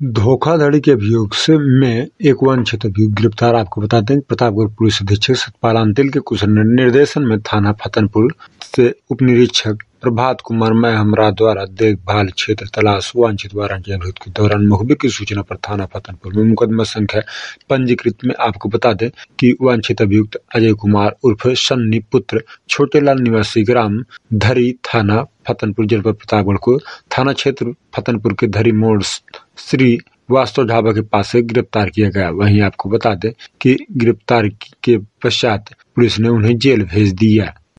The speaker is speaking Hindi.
धोखाधड़ी के अभियोग से में एक वांछित अभियुक्त गिरफ्तार। आपको बताते हैं प्रतापगढ़ पुलिस अधीक्षक सतपाल अंतिल के कुशल निर्देशन में थाना फतेहपुर से उप निरीक्षक प्रभात कुमार महमरा द्वारा देखभाल क्षेत्र तलाश वांछित वारंट के अवरोध के दौरान मुखबिर की सूचना पर थाना फतेहपुर में मुकदमा संख्या पंजीकृत में आपको बता दें कि वांछित अभियुक्त अजय कुमार उर्फ सन्नी पुत्र छोटेलाल निवासी ग्राम धरी थाना फतेहपुर जनपद प्रतापगढ़ को थाना क्षेत्र फतेहपुर के धरी मोड़ श्री वास्तव ढाबा के पास से गिरफ्तार किया गया। वहीं आपको बता दें कि गिरफ्तार के पश्चात पुलिस ने उन्हें जेल भेज दिया।